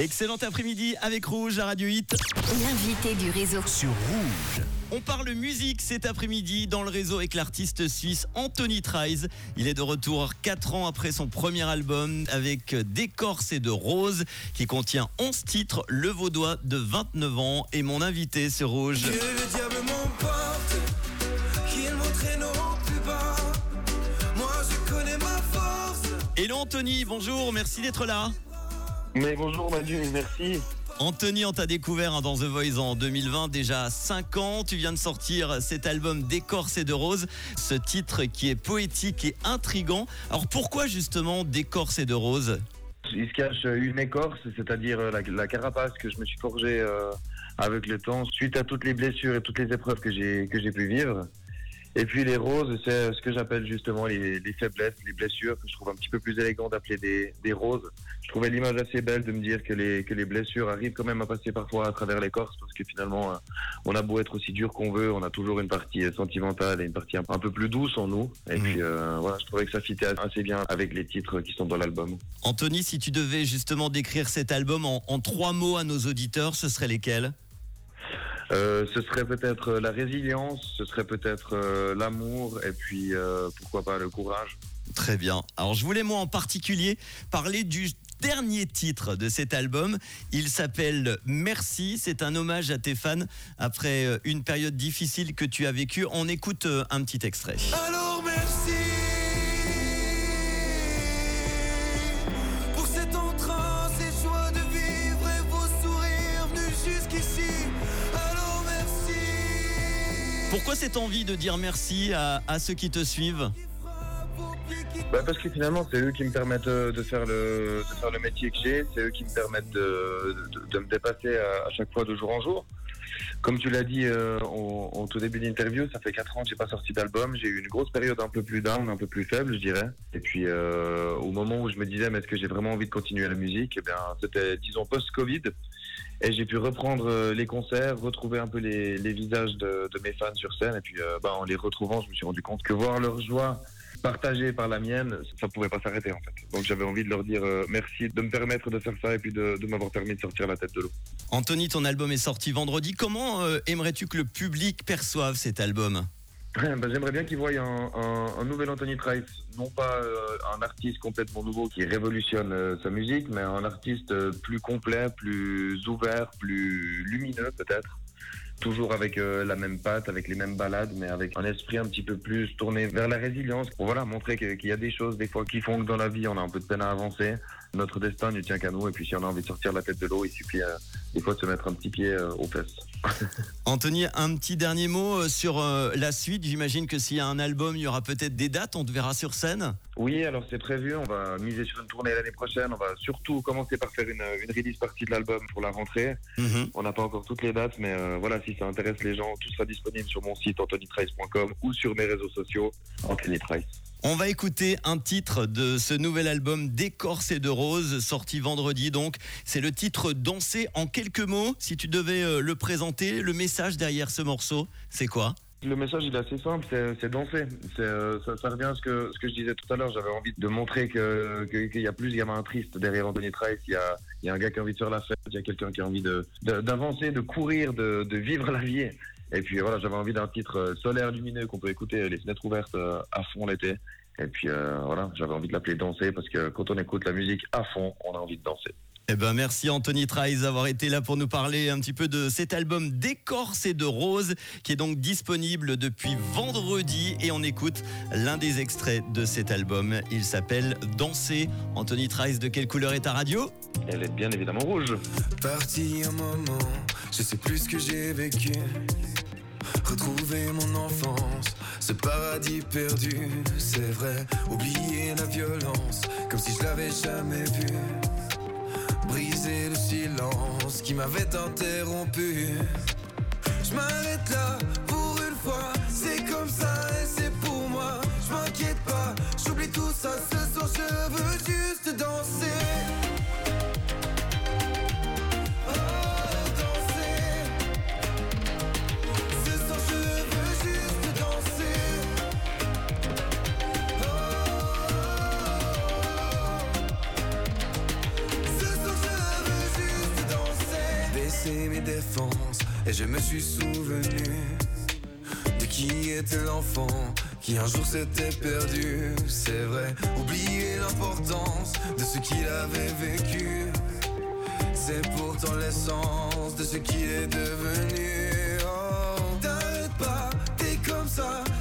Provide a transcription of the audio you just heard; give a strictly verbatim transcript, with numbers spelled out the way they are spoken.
Excellent après-midi avec Rouge à Radio Hit. L'invité du réseau Sur Rouge. On parle musique cet après-midi dans le réseau avec l'artiste suisse Anthony Trice. Il est de retour quatre ans après son premier album avec D'écorce et de rose qui contient onze titres. Le Vaudois de vingt-neuf ans est mon invité sur Rouge. Que le diable m'emporte, qu'il m'entraîne au plus bas. Moi je connais ma force. Hello Anthony, bonjour, merci d'être là. Mais bonjour Manu, merci. Anthony, on t'a découvert hein, dans The Voice en deux mille vingt, déjà cinq ans. Tu viens de sortir cet album D'écorce et de rose, ce titre qui est poétique et intriguant. Alors pourquoi justement D'écorce et de rose ? Il se cache une écorce, c'est-à-dire la, la carapace que je me suis forgée euh, avec le temps, suite à toutes les blessures et toutes les épreuves que j'ai, que j'ai pu vivre. Et puis les roses, c'est ce que j'appelle justement les, les faiblesses, les blessures, que je trouve un petit peu plus élégant d'appeler des, des roses. Je trouvais l'image assez belle de me dire que les, que les blessures arrivent quand même à passer parfois à travers l'écorce, parce que finalement, on a beau être aussi dur qu'on veut, on a toujours une partie sentimentale et une partie un peu plus douce en nous. Et mmh. puis euh, voilà, je trouvais que ça fitait assez bien avec les titres qui sont dans l'album. Anthony, si tu devais justement décrire cet album en, en trois mots à nos auditeurs, ce seraient lesquels ? Euh, ce serait peut-être la résilience, ce serait peut-être euh, l'amour et puis euh, pourquoi pas le courage. Très bien. Alors je voulais moi en particulier parler du dernier titre de cet album. Il s'appelle Merci. C'est un hommage à tes fans après une période difficile que tu as vécue. On écoute un petit extrait. Alors merci pour cet entrain, ces joies de vivre et vos sourires venus jusqu'ici. Pourquoi cette envie de dire merci à, à ceux qui te suivent ? Bah parce que finalement c'est eux qui me permettent de faire le, de faire le métier que j'ai, c'est eux qui me permettent de, de, de me dépasser à, à chaque fois de jour en jour. Comme tu l'as dit euh, au, au tout début d'interview, ça fait quatre ans que j'ai pas sorti d'album, j'ai eu une grosse période un peu plus down, un peu plus faible je dirais. Et puis euh, au moment où je me disais mais est-ce que j'ai vraiment envie de continuer la musique, eh bien c'était disons post-Covid. Et j'ai pu reprendre les concerts, retrouver un peu les, les visages de, de mes fans sur scène. Et puis euh, bah, en les retrouvant, je me suis rendu compte que voir leur joie partagée par la mienne, ça ne pouvait pas s'arrêter en fait. Donc j'avais envie de leur dire euh, merci de me permettre de faire ça et puis de, de m'avoir permis de sortir la tête de l'eau. Anthony, ton album est sorti vendredi. Comment euh, aimerais-tu que le public perçoive cet album ? Ben, j'aimerais bien qu'ils voient un, un, un nouvel Anthony Trice, non pas euh, un artiste complètement nouveau qui révolutionne euh, sa musique, mais un artiste euh, plus complet, plus ouvert, plus lumineux peut-être. Toujours avec euh, la même patte, avec les mêmes balades, mais avec un esprit un petit peu plus tourné vers la résilience. Pour voilà, montrer que, qu'il y a des choses des fois qui font que dans la vie on a un peu de peine à avancer. Notre destin ne tient qu'à nous, et puis si on a envie de sortir la tête de l'eau, il suffit euh, des fois de se mettre un petit pied euh, aux fesses. Anthony, un petit dernier mot sur euh, la suite. J'imagine que s'il y a un album, il y aura peut-être des dates, on te verra sur scène. Oui, alors c'est prévu, on va miser sur une tournée l'année prochaine, on va surtout commencer par faire une, une release partie de l'album pour la rentrée. Mm-hmm. On n'a pas encore toutes les dates, mais euh, voilà, si ça intéresse les gens, tout sera disponible sur mon site anthony trice point com ou sur mes réseaux sociaux, Anthony Trice. On va écouter un titre de ce nouvel album D'écorce et de rose, sorti vendredi donc. C'est le titre Danser. En quelques mots, si tu devais le présenter, le message derrière ce morceau, c'est quoi ? Le message il est assez simple, c'est, c'est danser. C'est, ça, ça revient à ce que, ce que je disais tout à l'heure. J'avais envie de montrer que, que, qu'il y a plus de gamins tristes derrière Anthony Trice. Il y a, il y a un gars qui a envie de faire la fête, il y a quelqu'un qui a envie de, de, d'avancer, de courir, de, de vivre la vie. Et puis voilà, j'avais envie d'un titre solaire, lumineux, qu'on peut écouter les fenêtres ouvertes à fond l'été. Et puis euh, voilà, j'avais envie de l'appeler Danser parce que quand on écoute la musique à fond, on a envie de danser. Eh ben merci Anthony Trice d'avoir été là pour nous parler un petit peu de cet album D'écorce et de rose qui est donc disponible depuis vendredi et on écoute l'un des extraits de cet album. Il s'appelle Danser. Anthony Trice, de quelle couleur est ta radio ? Elle est bien évidemment rouge. Parti un moment, je sais plus ce que j'ai vécu. Retrouver mon enfance, ce paradis perdu, c'est vrai, oublier la violence, comme si je l'avais jamais vu. Briser le silence qui m'avait interrompu. Je m'arrête là pour une fois, c'est comme ça et c'est pour moi. Je m'inquiète pas, j'oublie tout ça, ce soir je veux juste danser. Ce soir je veux juste retracé mes défenses et je me suis souvenu de qui était l'enfant qui un jour s'était perdu. C'est vrai, oublier l'importance de ce qu'il avait vécu, c'est pourtant l'essence de ce qu'il est devenu. Oh, t'arrêtes pas, t'es comme ça,